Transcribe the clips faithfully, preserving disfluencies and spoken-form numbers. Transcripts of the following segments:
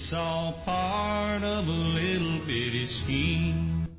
It's all part of a little bitty scheme.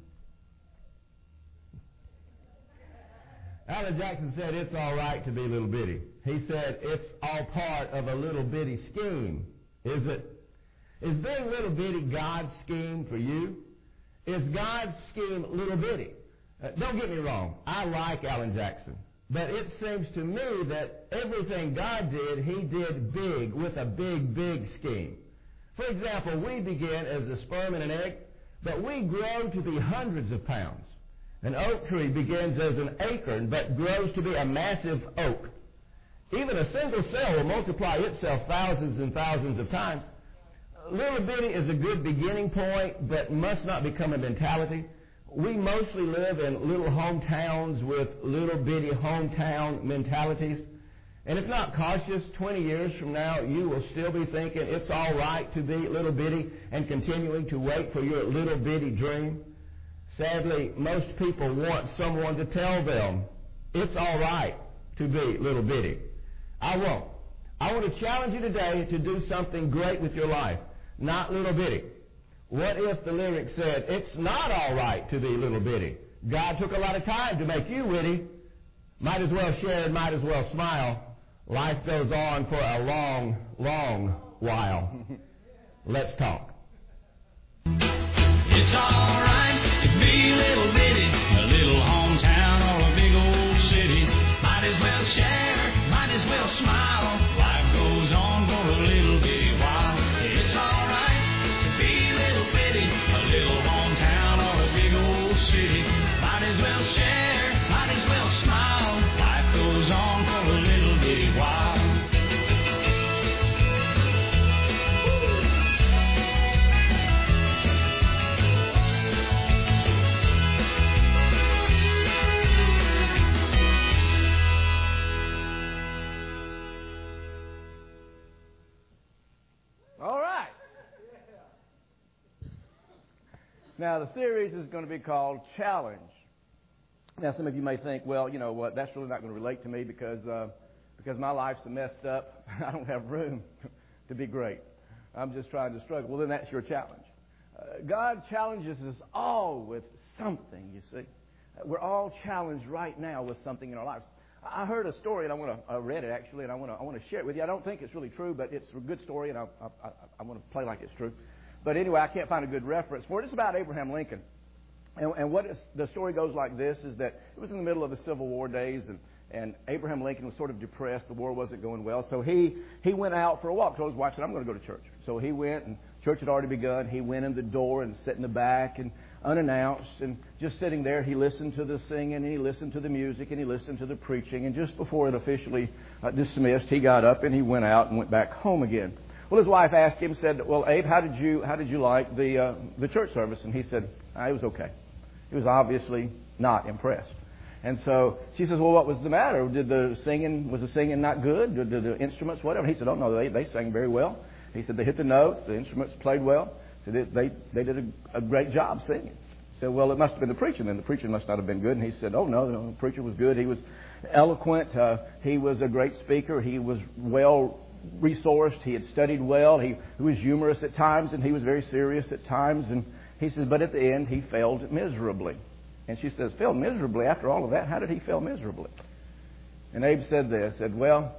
Alan Jackson said it's all right to be little bitty. He said it's all part of a little bitty scheme. Is it? Is being little bitty God's scheme for you? Is God's scheme little bitty? Uh, don't get me wrong. I like Alan Jackson. But it seems to me that everything God did, He did big, with a big, big scheme. For example, we begin as a sperm and an egg, but we grow to be hundreds of pounds. An oak tree begins as an acorn, but grows to be a massive oak. Even a single cell will multiply itself thousands and thousands of times. Little bitty is a good beginning point, but must not become a mentality. We mostly live in little hometowns with little bitty hometown mentalities. And if not cautious, twenty years from now, you will still be thinking it's all right to be little bitty and continuing to wait for your little bitty dream. Sadly, most people want someone to tell them it's all right to be little bitty. I won't. I want to challenge you today to do something great with your life, not little bitty. What if the lyric said, it's not all right to be little bitty? God took a lot of time to make you witty. Might as well share and might as well smile. Life goes on for a long, long while. Let's talk. It's all right to be little bitty, a little hometown or a big old city. Might as well share, might as well smile. Life goes on for a little bitty while. It's all right to be little bitty, a little hometown or a big old city. Might as well share, might as well smile. Life goes on for a little bitty while. Now, the series is going to be called Challenge. Now, some of you may think, well, you know what, that's really not going to relate to me because uh, because my life's so messed up. I don't have room to be great. I'm just trying to struggle. Well, then that's your challenge. Uh, God challenges us all with something, you see. Uh, we're all challenged right now with something in our lives. I heard a story, and I want to. I read it actually, and I want to. I want to share it with you. I don't think it's really true, but it's a good story, and I, I, I, I want to play like it's true. But anyway, I can't find a good reference for it. It's about Abraham Lincoln. And, and what is, the story goes like this, is that it was in the middle of the Civil War days, and, and Abraham Lincoln was sort of depressed. The war wasn't going well. So he, he went out for a walk. Told his wife, said, I'm going to go to church. So he went, and church had already begun. He went in the door and sat in the back and unannounced. And just sitting there, he listened to the singing, and he listened to the music, and he listened to the preaching. And just before it officially uh, dismissed, he got up and he went out and went back home again. Well, his wife asked him, said, well, Abe, how did you how did you like the uh, the church service? And he said, ah, it was okay. He was obviously not impressed. And so she says, well, what was the matter? Did the singing, was the singing not good? Did, did the instruments, whatever? He said, oh, no, they, they sang very well. He said, they hit the notes, the instruments played well. So they, they, they did a, a great job singing. He said, well, it must have been the preaching then. The preaching must not have been good. And he said, oh, no, no, the preacher was good. He was eloquent. Uh, he was a great speaker. He was well resourced. He had studied well. He, he was humorous at times, and he was very serious at times. And he says, but at the end, he failed miserably. And she says, failed miserably? After all of that, how did he fail miserably? And Abe said this, said, well,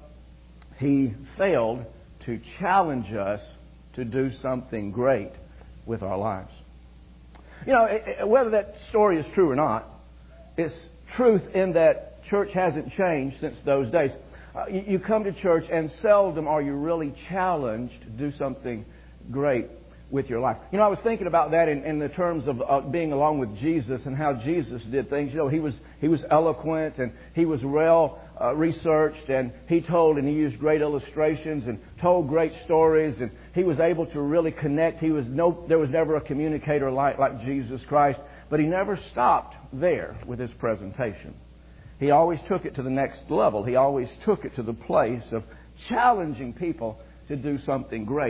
he failed to challenge us to do something great with our lives. You know, whether that story is true or not, it's truth in that church hasn't changed since those days. Uh, you, you come to church and seldom are you really challenged to do something great with your life. You know, I was thinking about that in, in the terms of uh, being along with Jesus and how Jesus did things. You know, he was he was eloquent and he was well uh, researched, and he told and he used great illustrations and told great stories, and he was able to really connect. He was no there was never a communicator like like Jesus Christ, but he never stopped there with his presentation. He always took it to the next level. He always took it to the place of challenging people to do something great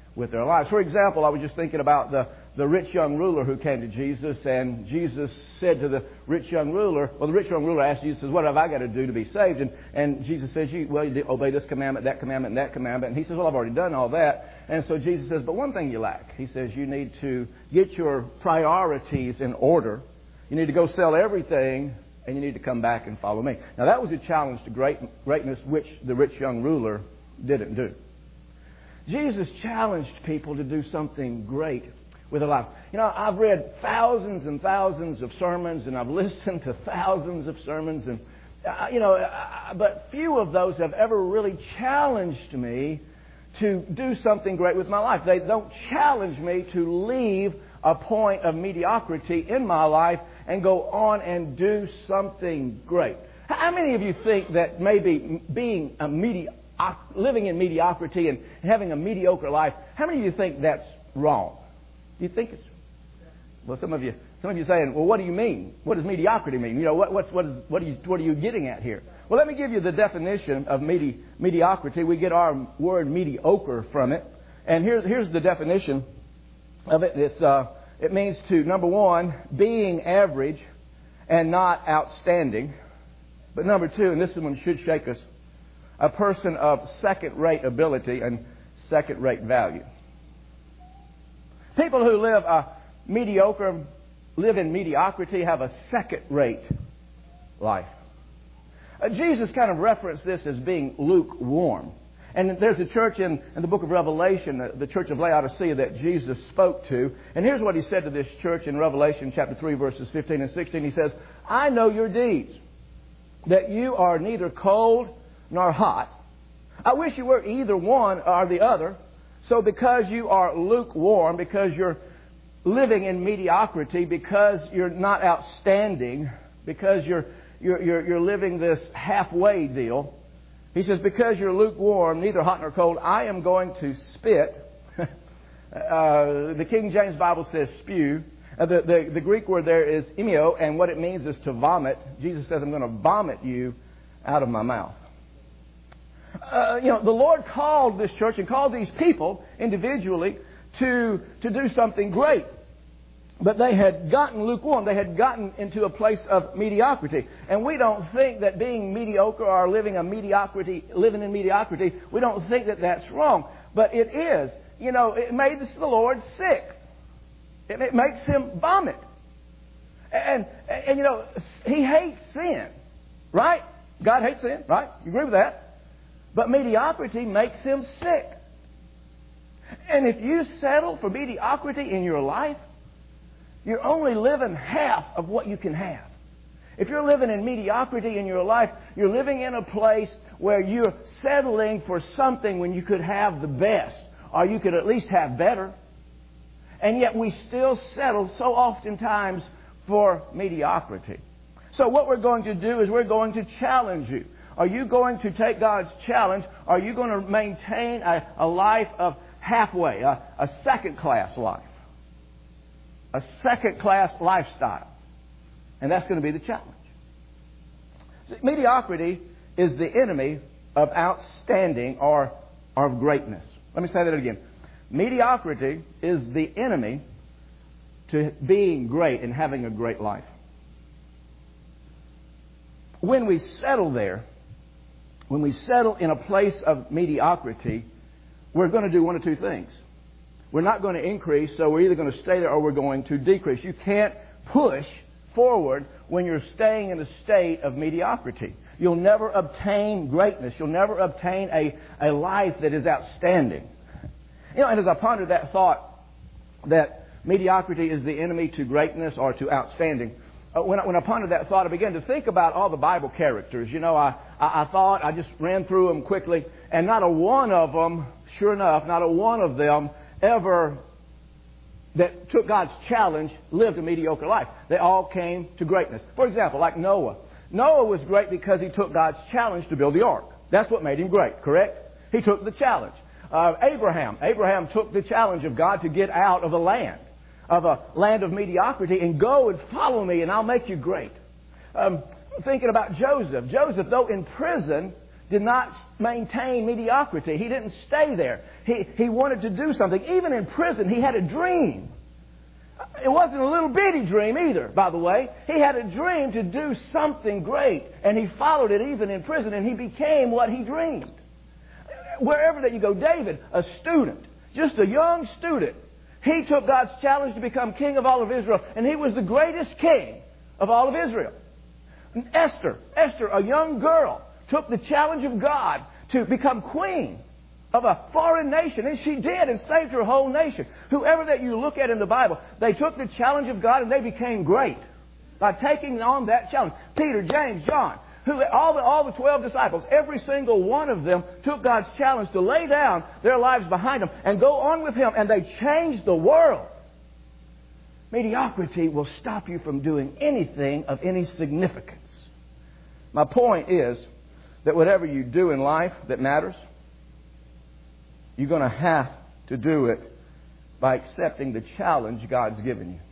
with their lives. For example, I was just thinking about the, the rich young ruler who came to Jesus, and Jesus said to the rich young ruler, well, the rich young ruler asked Jesus, what have I got to do to be saved? And, and Jesus says, you, well, you obey this commandment, that commandment, and that commandment. And he says, well, I've already done all that. And so Jesus says, but one thing you lack. He says, you need to get your priorities in order. You need to go sell everything, and you need to come back and follow me. Now, that was a challenge to great, greatness, which the rich young ruler didn't do. Jesus challenged people to do something great with their lives. You know, I've read thousands and thousands of sermons, and I've listened to thousands of sermons, and uh, you know, uh, but few of those have ever really challenged me to do something great with my life. They don't challenge me to leave a point of mediocrity in my life and go on and do something great. How many of you think that maybe being a medi- living in mediocrity and having a mediocre life, how many of you think that's wrong? Do you think it's... Well, some of you some of you saying, well, what do you mean? What does mediocrity mean? You know, what, what's, what, is, what, are you, what are you getting at here? Well, let me give you the definition of medi- mediocrity. We get our word mediocre from it. And here's, here's the definition of it. It's, uh, it means to, number one, being average and not outstanding. But number two, and this one should shake us, a person of second-rate ability and second-rate value. People who live a mediocre, live in mediocrity, have a second-rate life. Uh, Jesus kind of referenced this as being lukewarm. And there's a church in, in the book of Revelation, the, the church of Laodicea, that Jesus spoke to. And here's what he said to this church in Revelation chapter three, verses fifteen and sixteen. He says, I know your deeds, that you are neither cold nor hot. I wish you were either one or the other. So because you are lukewarm, because you're living in mediocrity, because you're not outstanding, because you're you're you're, you're living this halfway deal, he says, because you're lukewarm, neither hot nor cold, I am going to spit. uh, the King James Bible says spew. Uh, the, the the Greek word there is emio, and what it means is to vomit. Jesus says, I'm going to vomit you out of my mouth. Uh, you know, the Lord called this church and called these people individually to, to do something great. But they had gotten lukewarm. They had gotten into a place of mediocrity. And we don't think that being mediocre or living a mediocrity, living in mediocrity, we don't think that that's wrong. But it is. You know, it made the Lord sick. It, it makes Him vomit. And, and, and, you know, He hates sin. Right? God hates sin. Right? You agree with that? But mediocrity makes Him sick. And if you settle for mediocrity in your life, you're only living half of what you can have. If you're living in mediocrity in your life, you're living in a place where you're settling for something when you could have the best, or you could at least have better. And yet we still settle so oftentimes for mediocrity. So what we're going to do is we're going to challenge you. Are you going to take God's challenge? Are you going to maintain a, a life of halfway, a, a second-class life? A second-class lifestyle. And that's going to be the challenge. See, mediocrity is the enemy of outstanding or, or of greatness. Let me say that again. Mediocrity is the enemy to being great and having a great life. When we settle there, when we settle in a place of mediocrity, we're going to do one of two things. We're not going to increase, so we're either going to stay there or we're going to decrease. You can't push forward when you're staying in a state of mediocrity. You'll never obtain greatness. You'll never obtain a, a life that is outstanding. You know, and as I pondered that thought that mediocrity is the enemy to greatness or to outstanding, Uh, when, I, when I pondered that thought, I began to think about all the Bible characters. You know, I, I, I thought, I just ran through them quickly, and not a one of them, sure enough, not a one of them ever that took God's challenge lived a mediocre life. They all came to greatness. For example, like Noah. Noah was great because he took God's challenge to build the ark. That's what made him great, correct? He took the challenge. Uh, Abraham. Abraham took the challenge of God to get out of a land. of a land of mediocrity and go and follow me and I'll make you great. Um, thinking about Joseph. Joseph, though in prison, did not maintain mediocrity. He didn't stay there. He, he wanted to do something. Even in prison, he had a dream. It wasn't a little bitty dream either, by the way. He had a dream to do something great, and he followed it even in prison, and he became what he dreamed. Wherever that you go, David, a student, just a young student, he took God's challenge to become king of all of Israel, and he was the greatest king of all of Israel. And Esther, Esther, a young girl, took the challenge of God to become queen of a foreign nation. And she did, and saved her whole nation. Whoever that you look at in the Bible, they took the challenge of God and they became great by taking on that challenge. Peter, James, John, who, all the, all the twelve disciples, every single one of them took God's challenge to lay down their lives behind them and go on with Him, and they changed the world. Mediocrity will stop you from doing anything of any significance. My point is that whatever you do in life that matters, you're going to have to do it by accepting the challenge God's given you.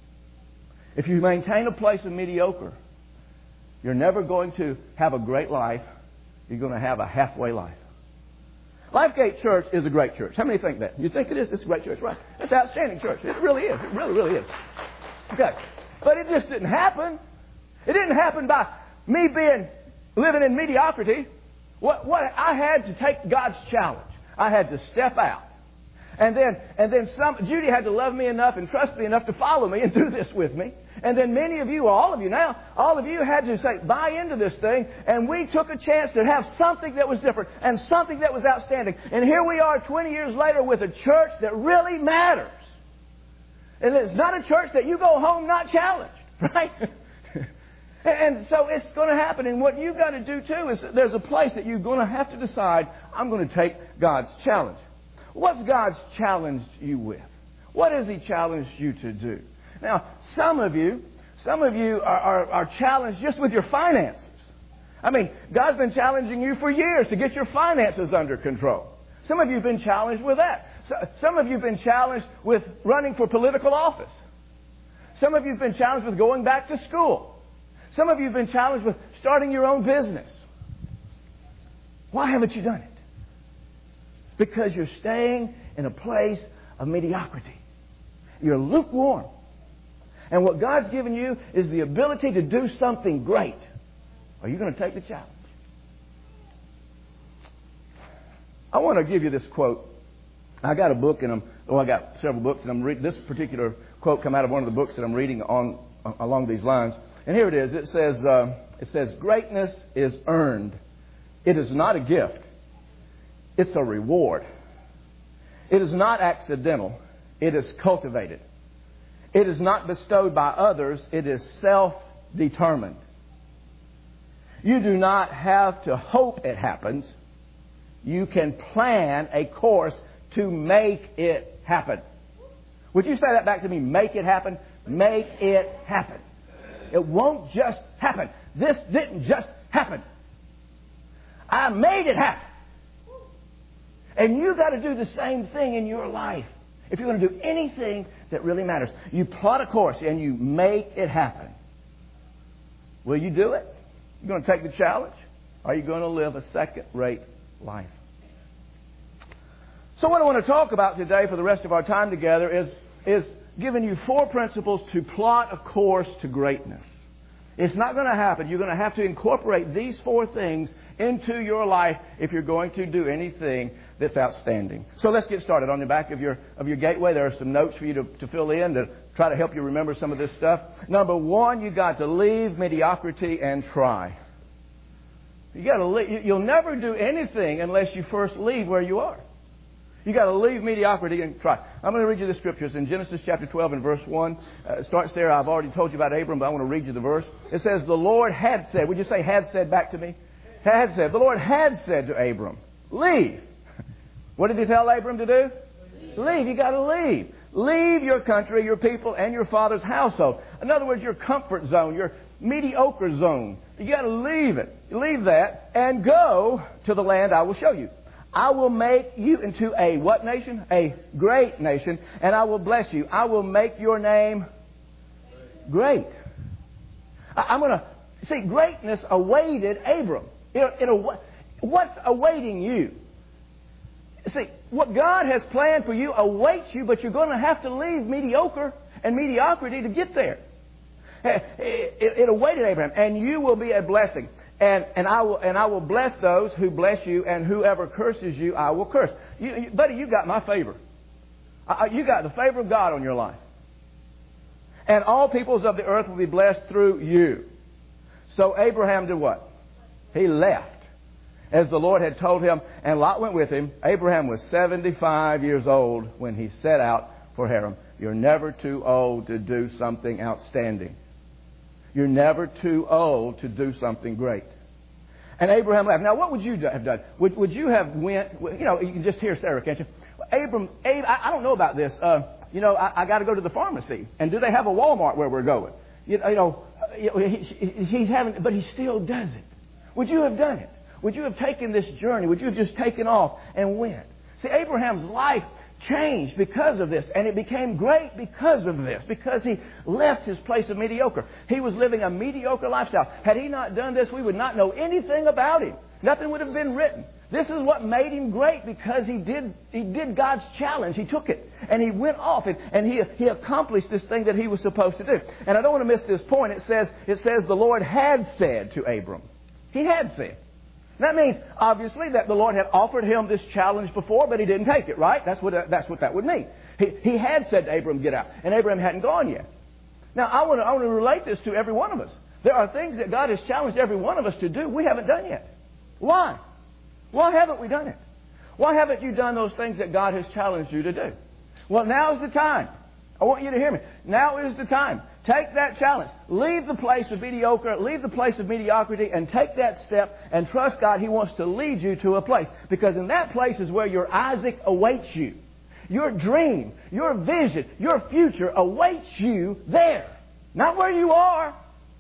If you maintain a place of mediocre, you're never going to have a great life. You're going to have a halfway life. Lifegate Church is a great church. How many think that? You think it is? It's a great church, right? It's an outstanding church. It really is. It really, really is. Okay. But it just didn't happen. It didn't happen by me being living in mediocrity. What, what I had to take God's challenge. I had to step out. And then, and then some, Judy had to love me enough and trust me enough to follow me and do this with me. And then many of you, all of you now, all of you had to say, buy into this thing. And we took a chance to have something that was different and something that was outstanding. And here we are twenty years later with a church that really matters. And it's not a church that you go home not challenged, right? And so it's going to happen. And what you've got to do too is there's a place that you're going to have to decide, I'm going to take God's challenge. What's God's challenged you with? What has He challenged you to do? Now, some of you, some of you are, are, are challenged just with your finances. I mean, God's been challenging you for years to get your finances under control. Some of you have been challenged with that. So, some of you have been challenged with running for political office. Some of you have been challenged with going back to school. Some of you have been challenged with starting your own business. Why haven't you done it? Because you're staying in a place of mediocrity. You're lukewarm. And what God's given you is the ability to do something great. Are you going to take the challenge? I want to give you this quote. I got a book, and I'm, oh, I got several books, and I'm reading this particular quote come out of one of the books that I'm reading on along these lines. And here it is. It says, uh, it says, greatness is earned. It is not a gift. It's a reward. It is not accidental. It is cultivated. It is not bestowed by others. It is self-determined. You do not have to hope it happens. You can plan a course to make it happen. Would you say that back to me? Make it happen. Make it happen. It won't just happen. This didn't just happen. I made it happen. And you've got to do the same thing in your life. If you're going to do anything that really matters, you plot a course and you make it happen. Will you do it? You're going to take the challenge? Or are you going to live a second-rate life? So what I want to talk about today for the rest of our time together is, is giving you four principles to plot a course to greatness. It's not going to happen. You're going to have to incorporate these four things into your life if you're going to do anything that's outstanding. So let's get started. On the back of your of your gateway, there are some notes for you to, to fill in to try to help you remember some of this stuff. Number one, you got to leave mediocrity and try. You got to leave. You'll never do anything unless you first leave where you are. You got to leave mediocrity and try. I'm going to read you the scriptures in Genesis chapter twelve and verse one. Uh, it starts there. I've already told you about Abram, but I want to read you the verse. It says, the Lord had said. Would you say had said back to me? Had said. The Lord had said to Abram, leave. What did He tell Abram to do? Leave. Leave. You got to leave. Leave your country, your people, and your father's household. In other words, your comfort zone, your mediocre zone. You got to leave it. Leave that and go to the land I will show you. I will make you into a what nation? A great nation. And I will bless you. I will make your name great. I'm going to... See, greatness awaited Abram. You know, in a, what's awaiting you? See, what God has planned for you awaits you, but you're going to have to leave mediocre and mediocrity to get there. It, it, it awaited Abraham, and you will be a blessing. And, and, I will, and I will bless those who bless you, and whoever curses you, I will curse. You, you, buddy, you got my favor. Uh, you got the favor of God on your life. And all peoples of the earth will be blessed through you. So Abraham did what? He left, as the Lord had told him, and Lot went with him. Abraham was seventy-five years old when he set out for Haran. You're never too old to do something outstanding. You're never too old to do something great. And Abraham left. Now, what would you have done? Would, would you have went, you know, you can just hear Sarah, can't you? Abram, Ab, I, I don't know about this. Uh, you know, I, I got to go to the pharmacy. And do they have a Walmart where we're going? You know, you know he, he's having, but he still does it. Would you have done it? Would you have taken this journey? Would you have just taken off and went? See, Abraham's life changed because of this, and it became great because of this, because he left his place of mediocre. He was living a mediocre lifestyle. Had he not done this, we would not know anything about him. Nothing would have been written. This is what made him great, because he did he did God's challenge. He took it, and he went off, and, and he, he accomplished this thing that he was supposed to do. And I don't want to miss this point. It says, it says the Lord had said to Abram. He had said. That means, obviously, that the Lord had offered him this challenge before, but he didn't take it, right? That's what, uh, that's what that would mean. He, he had said to Abram, get out. And Abram hadn't gone yet. Now, I want to I want to relate this to every one of us. There are things that God has challenged every one of us to do we haven't done yet. Why? Why haven't we done it? Why haven't you done those things that God has challenged you to do? Well, now's the time. I want you to hear me. Now is the time. Take that challenge. Leave the place of mediocre, leave the place of mediocrity, and take that step and trust God. He wants to lead you to a place. Because in that place is where your Isaac awaits you. Your dream, your vision, your future awaits you there. Not where you are.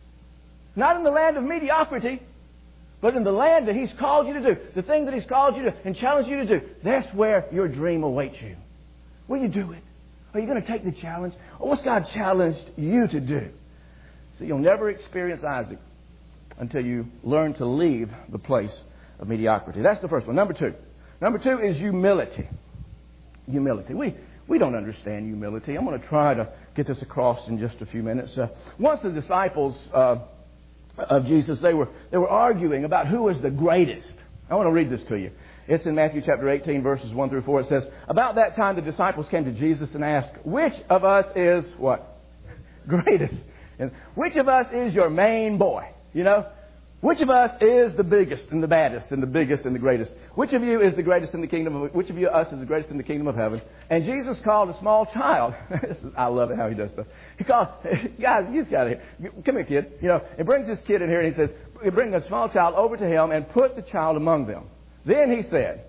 Not in the land of mediocrity, but in the land that He's called you to do. The thing that He's called you to and challenged you to do. That's where your dream awaits you. Will you do it? Are you going to take the challenge? Or what's God challenged you to do? So you'll never experience Isaac until you learn to leave the place of mediocrity. That's the first one. Number two. Number two is humility. Humility. We we don't understand humility. I'm going to try to get this across in just a few minutes. Uh, once the disciples uh, of Jesus, they were they were arguing about who was the greatest. I want to read this to you. It's in Matthew chapter eighteen, verses one through four. It says, about that time the disciples came to Jesus and asked, which of us is what? Greatest. And which of us is your main boy? You know? Which of us is the biggest and the baddest and the biggest and the greatest? Which of you is the greatest in the kingdom of, which of you us is the greatest in the kingdom of heaven? And Jesus called a small child. This is, I love it how He does stuff. He called, guys, he's got it here. Come here, kid. You know, He brings this kid in here and He says, bring a small child over to Him and put the child among them. Then He said,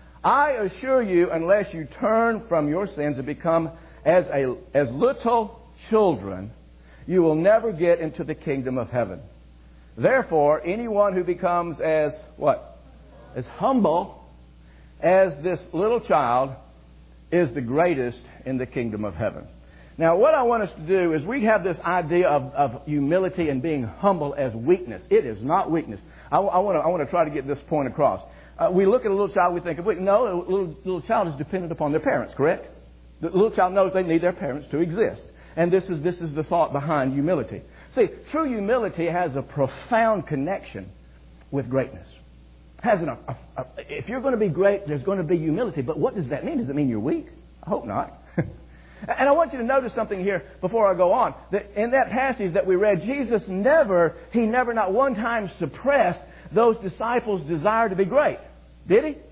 I assure you, unless you turn from your sins and become as a as little children, you will never get into the kingdom of heaven. Therefore, anyone who becomes as what? As humble as this little child is the greatest in the kingdom of heaven. Now, what I want us to do is we have this idea of, of humility and being humble as weakness. It is not weakness. I, I want to I want to try to get this point across. Uh, we look at a little child, we think, of weakness. No, a little, little child is dependent upon their parents, correct? The little child knows they need their parents to exist. And this is this is the thought behind humility. See, true humility has a profound connection with greatness. Has an, a, a, if you're going to be great, there's going to be humility. But what does that mean? Does it mean you're weak? I hope not. And I want you to notice something here before I go on. That in that passage that we read, Jesus never, He never not one time suppressed those disciples' desire to be great. Did He?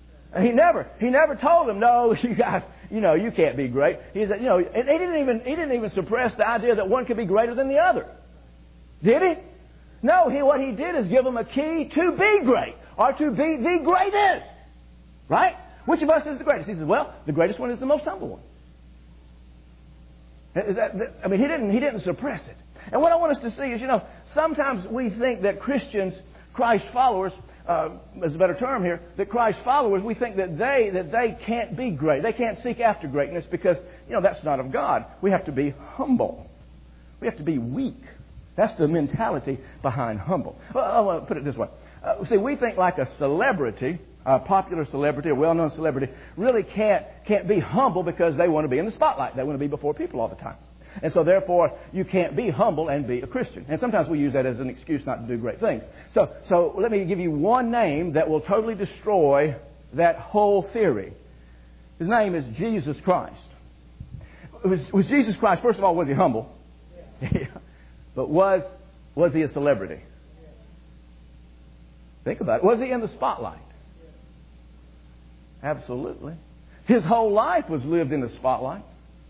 He never. He never told them, no, you guys, you know, you can't be great. He said, you know, and he didn't even he didn't even suppress the idea that one could be greater than the other. Did He? No, he what He did is give them a key to be great, or to be the greatest. Right? Which of us is the greatest? He says, well, the greatest one is the most humble one. Is that, I mean, he didn't he didn't suppress it. And what I want us to see is, you know, sometimes we think that Christians, Christ followers, uh, is a better term here, that Christ followers, we think that they that they can't be great. They can't seek after greatness because, you know, that's not of God. We have to be humble. We have to be weak. That's the mentality behind humble. Well, I want to put it this way. Uh, see, we think like a celebrity, a popular celebrity, a well-known celebrity, really can't can't be humble because they want to be in the spotlight. They want to be before people all the time. And so, therefore, you can't be humble and be a Christian. And sometimes we use that as an excuse not to do great things. So, so let me give you one name that will totally destroy that whole theory. His name is Jesus Christ. Was, was Jesus Christ, first of all, was he humble? Yeah. But was, was he a celebrity? Think about it. Was he in the spotlight? Absolutely. His whole life was lived in the spotlight.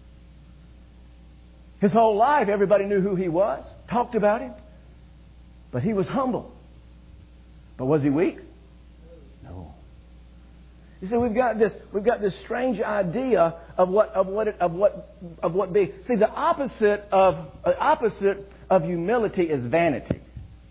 His whole life, everybody knew who he was, talked about him. But he was humble. But was he weak? No. You see, we've got this, we've got this strange idea of what, of what, it, of what, of what be. See, the opposite of, the opposite of humility is vanity.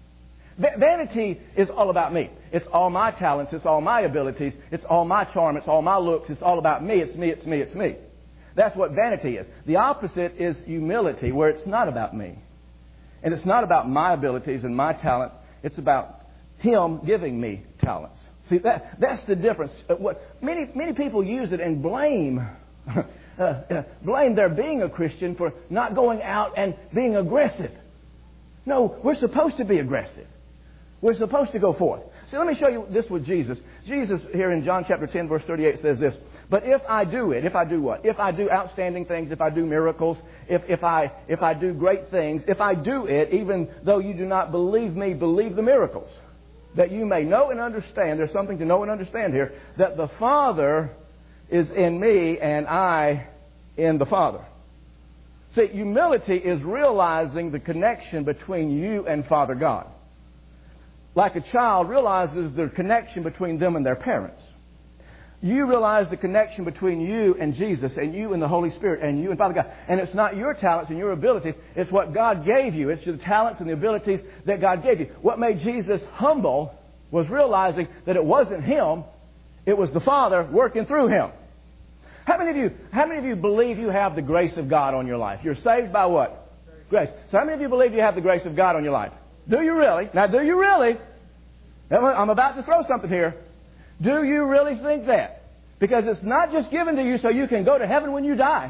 Vanity is all about me. It's all my talents. It's all my abilities. It's all my charm. It's all my looks. It's all about me. It's me. It's me. It's me. That's what vanity is. The opposite is humility, where it's not about me. And it's not about my abilities and my talents. It's about Him giving me talents. See, that that's the difference. What many many people use it and blame uh, uh, blame their being a Christian for not going out and being aggressive. No, we're supposed to be aggressive. We're supposed to go forth. See, let me show you this with Jesus. Jesus here in John chapter ten, verse thirty-eight says this, "But if I do it," if I do what? If I do outstanding things, if I do miracles, if, if I if I do great things, if I do it, even though you do not believe me, believe the miracles. That you may know and understand, there's something to know and understand here, that the Father is in me and I in the Father. See, humility is realizing the connection between you and Father God. Like a child realizes the connection between them and their parents. You realize the connection between you and Jesus and you and the Holy Spirit and you and Father God. And it's not your talents and your abilities. It's what God gave you. It's the talents and the abilities that God gave you. What made Jesus humble was realizing that it wasn't Him. It was the Father working through Him. How many of you, how many of you believe you have the grace of God on your life? You're saved by what? Grace. So how many of you believe you have the grace of God on your life? Do you really? Now, do you really? I'm about to throw something here. Do you really think that? Because it's not just given to you so you can go to heaven when you die.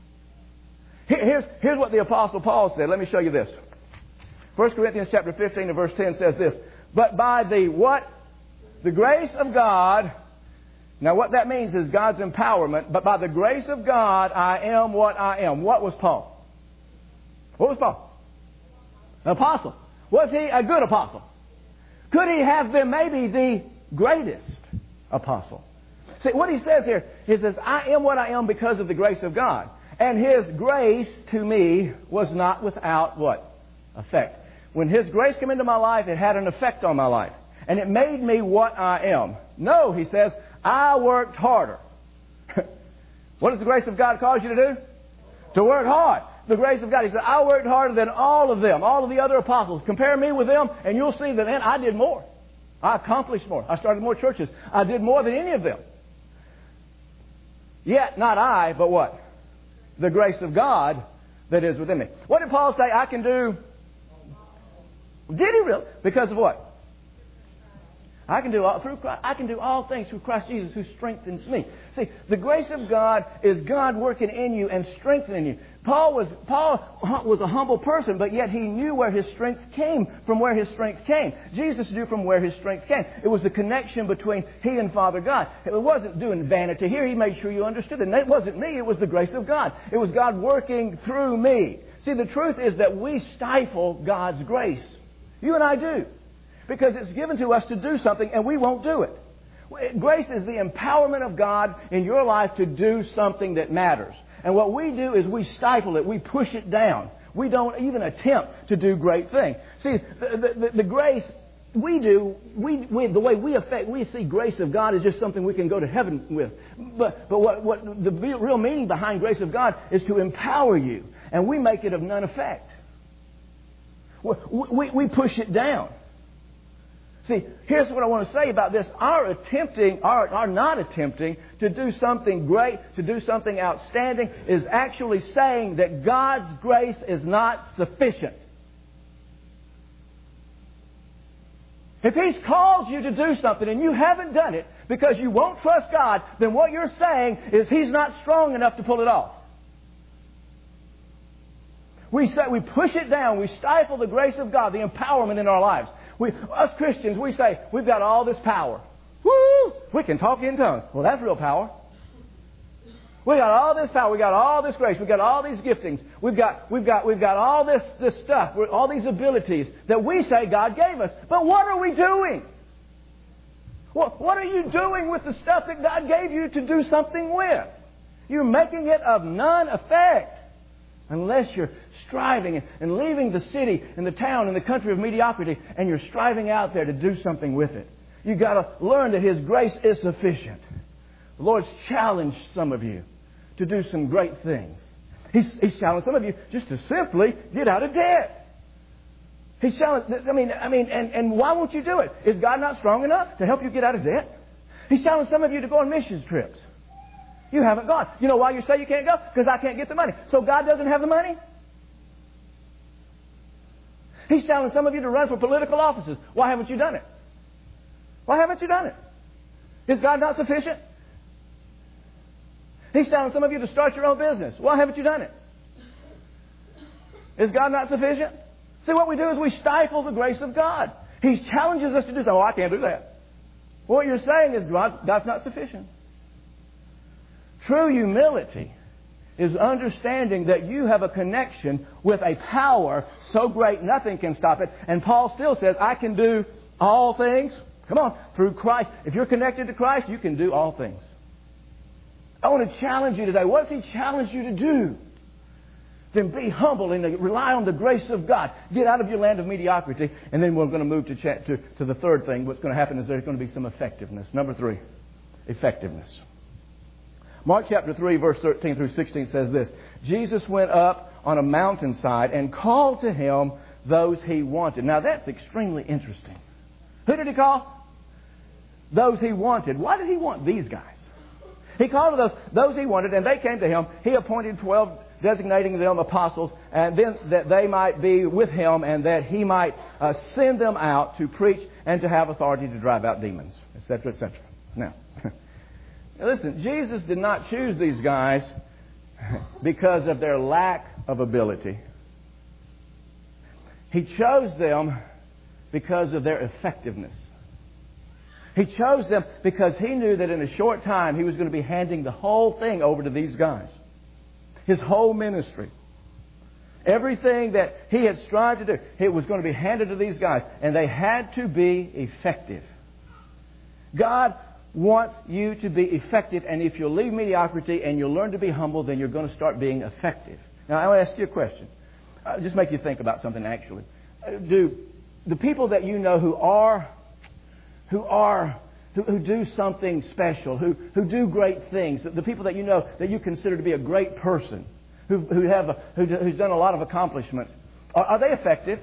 Here's, here's what the Apostle Paul said. Let me show you this. First Corinthians chapter fifteen and verse ten says this. But by the what? The grace of God. Now what that means is God's empowerment. But by the grace of God, I am what I am. What was Paul? What was Paul? An apostle. Was he a good apostle? Could he have been maybe the greatest apostle? See, what he says here, he says, I am what I am because of the grace of God. And His grace to me was not without what? Effect. When His grace came into my life, it had an effect on my life. And it made me what I am. No, he says, I worked harder. What does the grace of God cause you to do? To work hard. The grace of God. He said, I worked harder than all of them, all of the other apostles. Compare me with them, and you'll see that, man, I did more. I accomplished more. I started more churches. I did more than any of them. Yet, not I, but what? The grace of God that is within me. What did Paul say I can do? Did he really? Because of what? I can do all through Christ, I can do all things through Christ Jesus who strengthens me. See, the grace of God is God working in you and strengthening you. Paul was Paul was a humble person, but yet he knew where his strength came from where his strength came. Jesus knew from where his strength came. It was the connection between he and Father God. It wasn't doing vanity here. He made sure you understood it. And it wasn't me. It was the grace of God. It was God working through me. See, the truth is that we stifle God's grace. You and I do. Because it's given to us to do something and we won't do it. Grace is the empowerment of God in your life to do something that matters. And what we do is we stifle it. We push it down. We don't even attempt to do great things. See, the, the, the grace we do, we, we, the way we affect, we see grace of God is just something we can go to heaven with. But, but what, what the real meaning behind grace of God is to empower you. And we make it of none effect. We, we, we push it down. See, here's what I want to say about this. Our attempting, our, our not attempting to do something great, to do something outstanding, is actually saying that God's grace is not sufficient. If He's called you to do something and you haven't done it because you won't trust God, then what you're saying is He's not strong enough to pull it off. We say, we push it down. We stifle the grace of God, the empowerment in our lives. We, us Christians, we say, we've got all this power. Woo! We can talk in tongues. Well, that's real power. We got all this power. We got all this grace. We got all these giftings. We've got, we've got, we've got all this, this stuff, all these abilities that we say God gave us. But what are we doing? What, what are you doing with the stuff that God gave you to do something with? You're making it of none effect. Unless you're striving and leaving the city and the town and the country of mediocrity and you're striving out there to do something with it. You've got to learn that His grace is sufficient. The Lord's challenged some of you to do some great things. He's, he's challenged some of you just to simply get out of debt. He's challenged, I mean, I mean, and, and why won't you do it? Is God not strong enough to help you get out of debt? He's challenged some of you to go on missions trips. You haven't gone. You know why you say you can't go? Because I can't get the money. So God doesn't have the money? He's challenged some of you to run for political offices. Why haven't you done it? Why haven't you done it? Is God not sufficient? He's challenged some of you to start your own business. Why haven't you done it? Is God not sufficient? See, what we do is we stifle the grace of God. He challenges us to do something. Oh, I can't do that. What you're saying is God's, God's not sufficient. True humility is understanding that you have a connection with a power so great nothing can stop it. And Paul still says, I can do all things. Come on, through Christ. If you're connected to Christ, you can do all things. I want to challenge you today. What does He challenge you to do? Then be humble and rely on the grace of God. Get out of your land of mediocrity. And then we're going to move to, chat, to, to the third thing. What's going to happen is there's going to be some effectiveness. Number three, effectiveness. Mark chapter three, verse thirteen through sixteen says this. Jesus went up on a mountainside and called to Him those He wanted. Now that's extremely interesting. Who did He call? Those He wanted. Why did He want these guys? He called to those, those He wanted, and they came to Him. He appointed twelve, designating them apostles, and then that they might be with Him and that He might uh, send them out to preach and to have authority to drive out demons, et cetera, et cetera. Now, Now listen, Jesus did not choose these guys because of their lack of ability. He chose them because of their effectiveness. He chose them because He knew that in a short time He was going to be handing the whole thing over to these guys. His whole ministry. Everything that He had strived to do, it was going to be handed to these guys. And they had to be effective. God wants you to be effective, and if you'll leave mediocrity and you'll learn to be humble, then you're going to start being effective. Now, I want to ask you a question. Uh, just make you think about something, actually. Uh, do the people that you know who are, who are, who, who do something special, who, who do great things, the people that you know that you consider to be a great person, who, who have a, who, who's done a lot of accomplishments, are, are they effective?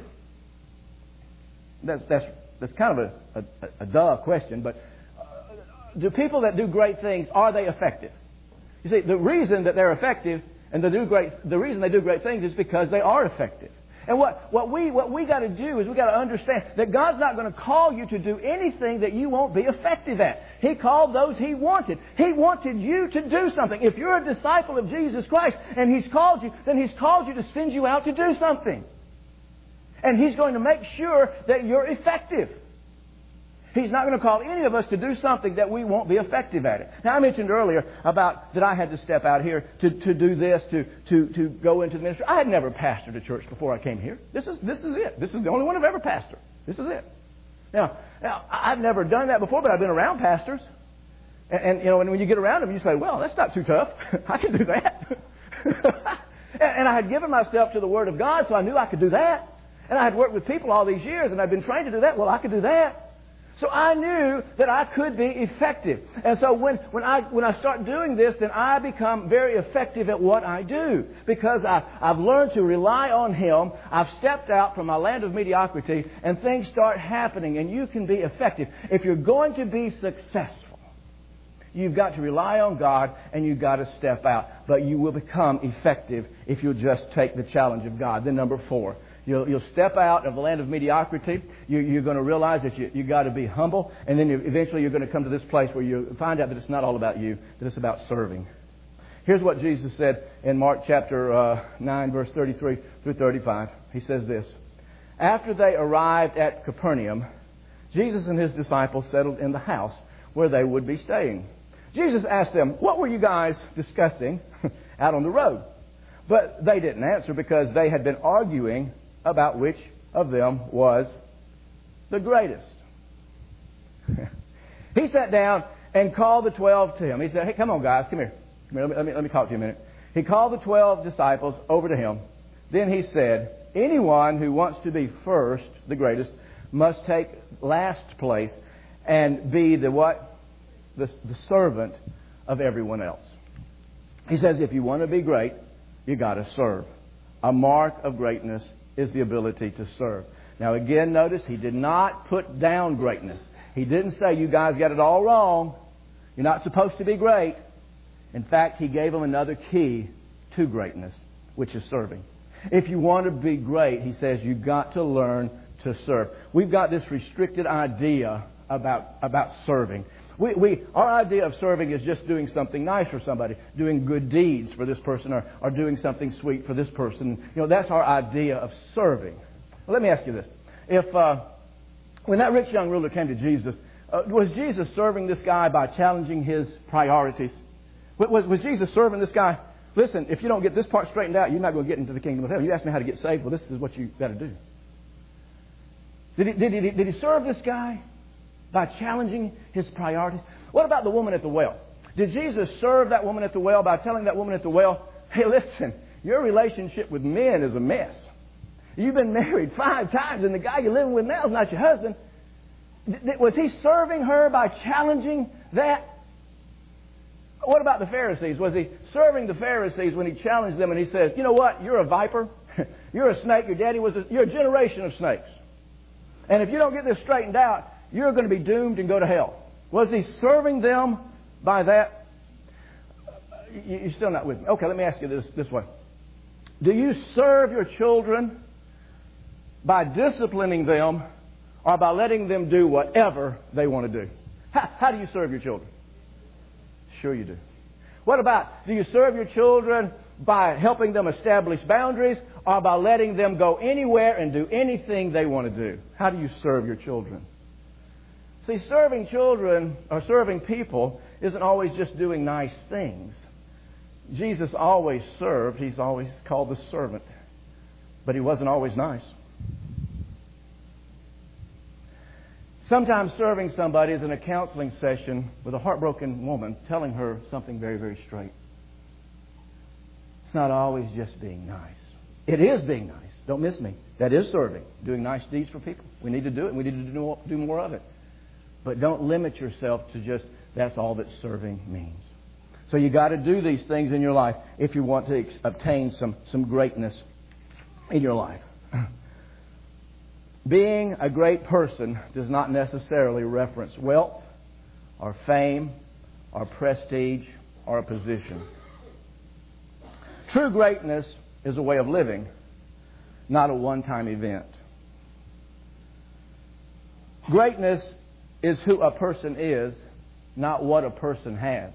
That's, that's, that's kind of a, a, a duh question, but do people that do great things, are they effective? You see, the reason that they're effective and they do great, the reason they do great things is because they are effective. And what, what we what we got to do is we got to understand that God's not going to call you to do anything that you won't be effective at. He called those He wanted. He wanted you to do something. If you're a disciple of Jesus Christ and He's called you, then He's called you to send you out to do something. And He's going to make sure that you're effective. He's not going to call any of us to do something that we won't be effective at it. Now, I mentioned earlier about that I had to step out here to, to do this, to, to, to go into the ministry. I had never pastored a church before I came here. This is, this is it. This is the only one I've ever pastored. This is it. Now, now, I've never done that before, but I've been around pastors. And, and you know, and when you get around them, you say, well, that's not too tough. I can do that. and, and I had given myself to the Word of God, so I knew I could do that. And I had worked with people all these years, and I'd been trained to do that. Well, I could do that. So I knew that I could be effective. And so when, when, I, when I start doing this, then I become very effective at what I do. Because I, I've learned to rely on Him. I've stepped out from my land of mediocrity, and things start happening, and you can be effective. If you're going to be successful, you've got to rely on God, and you've got to step out. But you will become effective if you'll just take the challenge of God. Then number four, You'll, you'll step out of the land of mediocrity. You, you're going to realize that you, you got to be humble. And then you, eventually you're going to come to this place where you find out that it's not all about you, that it's about serving. Here's what Jesus said in Mark chapter uh, nine, verse thirty-three through thirty-five. He says this. After they arrived at Capernaum, Jesus and His disciples settled in the house where they would be staying. Jesus asked them, what were you guys discussing out on the road? But they didn't answer because they had been arguing about which of them was the greatest. He sat down and called the twelve to him. He said, hey, come on, guys, come here. Come here let, me, let, me, let me talk to you a minute. He called the twelve disciples over to him. Then he said, anyone who wants to be first, the greatest, must take last place and be the what? The, the servant of everyone else. He says, if you want to be great, you got to serve. A mark of greatness is the ability to serve. Now again, notice he did not put down greatness. He didn't say, you guys got it all wrong. You're not supposed to be great. In fact, he gave them another key to greatness, which is serving. If you want to be great, he says, you've got to learn to serve. We've got this restricted idea about, about serving. We, we, our idea of serving is just doing something nice for somebody, doing good deeds for this person, or, or doing something sweet for this person. You know, that's our idea of serving. Well, let me ask you this. If uh, when that rich young ruler came to Jesus, uh, was Jesus serving this guy by challenging his priorities? Was, was Jesus serving this guy? Listen, if you don't get this part straightened out, you're not going to get into the kingdom of heaven. You ask me how to get saved. Well, this is what you've got to do. Did he, did, he, did he serve this guy by challenging his priorities? What about the woman at the well? Did Jesus serve that woman at the well by telling that woman at the well, hey, listen, your relationship with men is a mess. You've been married five times, and the guy you're living with now is not your husband. Was he serving her by challenging that? What about the Pharisees? Was he serving the Pharisees when he challenged them and he says, you know what, you're a viper, you're a snake, your daddy was a, you're a generation of snakes. And if you don't get this straightened out, you're going to be doomed and go to hell. Was he serving them by that? You're still not with me. Okay, let me ask you this, this way. Do you serve your children by disciplining them or by letting them do whatever they want to do? How, how do you serve your children? Sure you do. What about, do you serve your children by helping them establish boundaries or by letting them go anywhere and do anything they want to do? How do you serve your children? See, serving children or serving people isn't always just doing nice things. Jesus always served. He's always called the servant. But he wasn't always nice. Sometimes serving somebody is in a counseling session with a heartbroken woman telling her something very, very straight. It's not always just being nice. It is being nice. Don't miss me. That is serving. Doing nice deeds for people. We need to do it. We need to do, do more of it. But don't limit yourself to just that's all that serving means. So you got to do these things in your life if you want to ex- obtain some, some greatness in your life. Being a great person does not necessarily reference wealth or fame or prestige or a position. True greatness is a way of living, not a one-time event. Greatness is who a person is, not what a person has.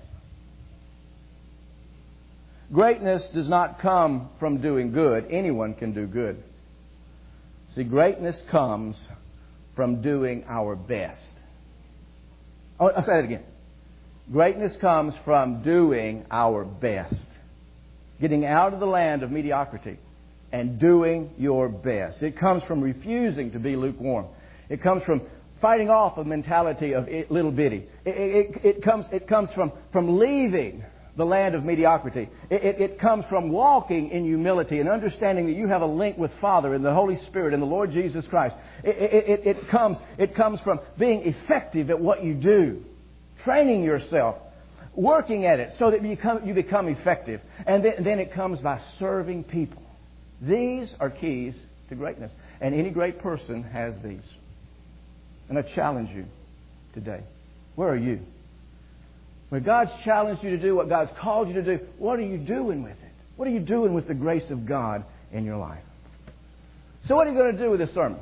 Greatness does not come from doing good. Anyone can do good. See, greatness comes from doing our best. Oh, I'll say that again. Greatness comes from doing our best. Getting out of the land of mediocrity and doing your best. It comes from refusing to be lukewarm. It comes from fighting off a mentality of little bitty. It, it, it, comes, it comes from, from leaving the land of mediocrity. It, it, it comes from walking in humility and understanding that you have a link with Father and the Holy Spirit and the Lord Jesus Christ. It, it, it, it, comes, it comes from being effective at what you do, training yourself, working at it so that you become, you become effective. And then, then it comes by serving people. These are keys to greatness. And any great person has these. And I challenge you today. Where are you? When God's challenged you to do what God's called you to do, what are you doing with it? What are you doing with the grace of God in your life? So what are you going to do with this sermon?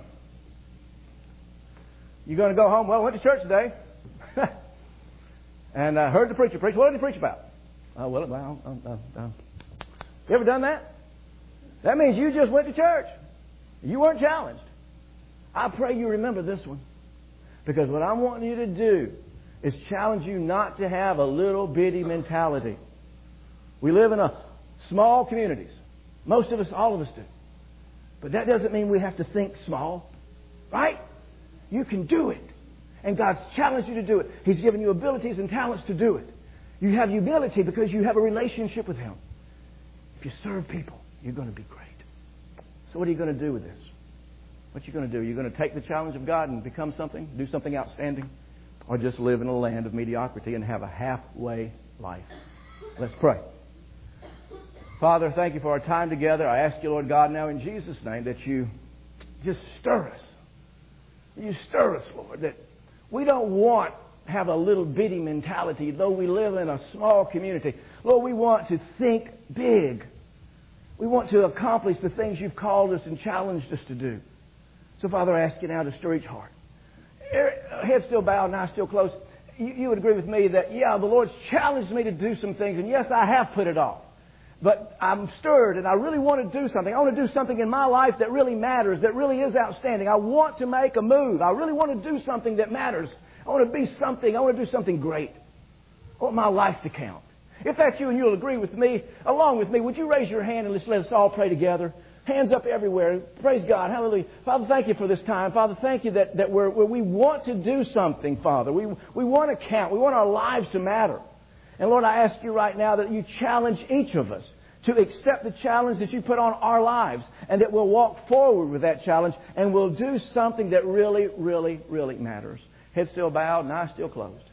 You're going to go home, well, I went to church today. and I uh, heard the preacher preach. What did he preach about? Oh, well, well uh, uh, uh. You ever done that? That means you just went to church. You weren't challenged. I pray you remember this one. Because what I'm wanting you to do is challenge you not to have a little bitty mentality. We live in a small communities. Most of us, all of us do. But that doesn't mean we have to think small. Right? You can do it. And God's challenged you to do it. He's given you abilities and talents to do it. You have humility because you have a relationship with Him. If you serve people, you're going to be great. So what are you going to do with this? What are you going to do? You're going to take the challenge of God and become something, do something outstanding, or just live in a land of mediocrity and have a halfway life? Let's pray. Father, thank you for our time together. I ask you, Lord God, now in Jesus' name that you just stir us. You stir us, Lord, that we don't want to have a little bitty mentality, though we live in a small community. Lord, we want to think big. We want to accomplish the things you've called us and challenged us to do. So, Father, I ask you now to stir each heart. Head still bowed and eyes still closed. You, you would agree with me that, yeah, the Lord's challenged me to do some things, and yes, I have put it off. But I'm stirred, and I really want to do something. I want to do something in my life that really matters, that really is outstanding. I want to make a move. I really want to do something that matters. I want to be something. I want to do something great. I want my life to count. If that's you and you'll agree with me, along with me, would you raise your hand and let's let us all pray together? Hands up everywhere. Praise God. Hallelujah. Father, thank you for this time. Father, thank you that, that we're, we want to do something, Father. We, we want to count. We want our lives to matter. And Lord, I ask you right now that you challenge each of us to accept the challenge that you put on our lives and that we'll walk forward with that challenge and we'll do something that really, really, really matters. Head still bowed and eyes still closed.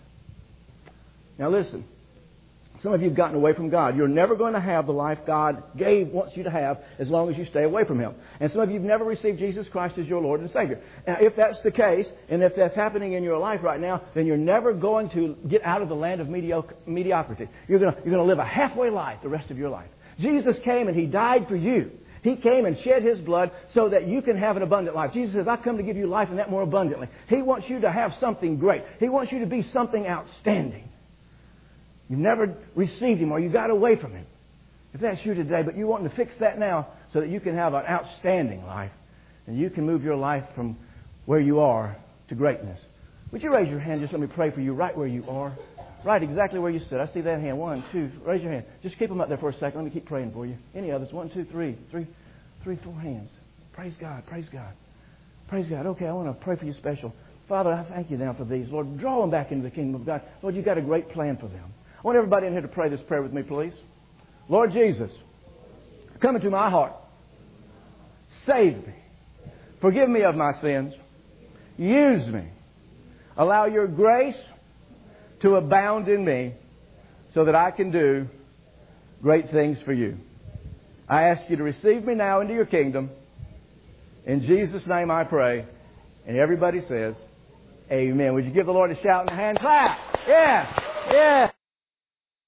Now listen. Some of you have gotten away from God. You're never going to have the life God gave, wants you to have, as long as you stay away from Him. And some of you have never received Jesus Christ as your Lord and Savior. Now, if that's the case, and if that's happening in your life right now, then you're never going to get out of the land of mediocre, mediocrity. You're going to, you're going to live a halfway life the rest of your life. Jesus came and He died for you. He came and shed His blood so that you can have an abundant life. Jesus says, I've come to give you life and that more abundantly. He wants you to have something great. He wants you to be something outstanding. You've never received Him or you got away from Him. If that's you today, but you want to fix that now so that you can have an outstanding life and you can move your life from where you are to greatness. Would you raise your hand? Just let me pray for you right where you are. Right exactly where you stood. I see that hand. One, two. Raise your hand. Just keep them up there for a second. Let me keep praying for you. Any others? One, two, three. Three, three, four hands. Praise God. Praise God. Praise God. Okay, I want to pray for you special. Father, I thank you now for these. Lord, draw them back into the kingdom of God. Lord, you've got a great plan for them. I want everybody in here to pray this prayer with me, please. Lord Jesus, come into my heart. Save me. Forgive me of my sins. Use me. Allow your grace to abound in me so that I can do great things for you. I ask you to receive me now into your kingdom. In Jesus' name I pray. And everybody says, amen. Would you give the Lord a shout and a hand clap? Yeah. Yeah.